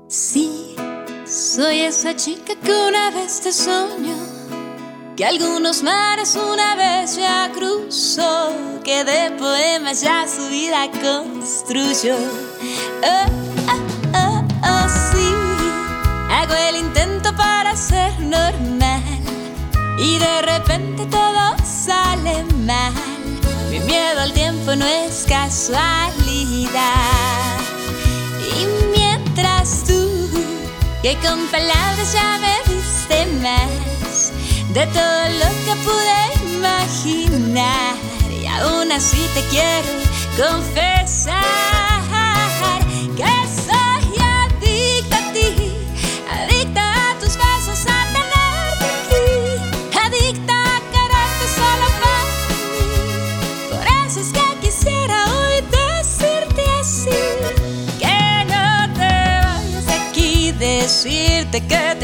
Sí, soy esa chica que una vez te soñó, que algunos mares una vez ya cruzó, que de poemas ya su vida construyó. Oh, oh, oh, oh, sí, hago el intento para ser normal y de repente todo sale mal. Mi miedo al tiempo no es casualidad. Y mientras tú, que con palabras ya me diste más de todo lo que pude imaginar, y aún así te quiero confesar que soy adicta a ti, adicta a tus besos, a tenerte aquí, adicta a quererte solo para mí. Por eso es que quisiera hoy decirte así, que no te vayas de aquí, decirte que